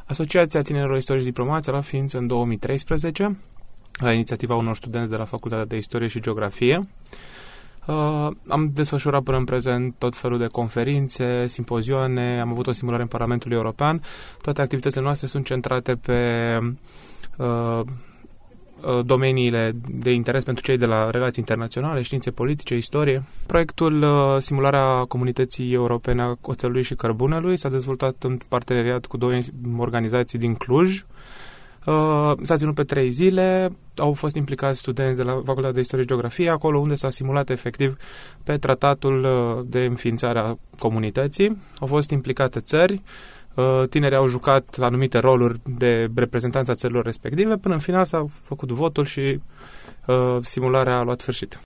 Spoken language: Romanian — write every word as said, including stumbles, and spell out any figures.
Asociația Tinerilor Istorici Diplomați a luat ființă în două mii treisprezece, la inițiativa unor studenți de la Facultatea de Istorie și Geografie. Uh, am desfășurat până în prezent tot felul de conferințe, simpozioane, am avut o simulare în Parlamentul European. Toate activitățile noastre sunt centrate pe uh, domeniile de interes pentru cei de la relații internaționale, științe politice, istorie. Proiectul uh, Simularea Comunității Europene a Oțelului și Cărbunelui s-a dezvoltat în parteneriat cu două organizații din Cluj. Uh, s-a ținut pe trei zile, au fost implicați studenți de la Facultatea de Istorie și Geografie, acolo unde s-a simulat efectiv pe tratatul uh, de înființare a comunității. Au fost implicate țări, uh, tinerii au jucat anumite roluri de reprezentanța țărilor respective, până în final s-a făcut votul și uh, simularea a luat sfârșit.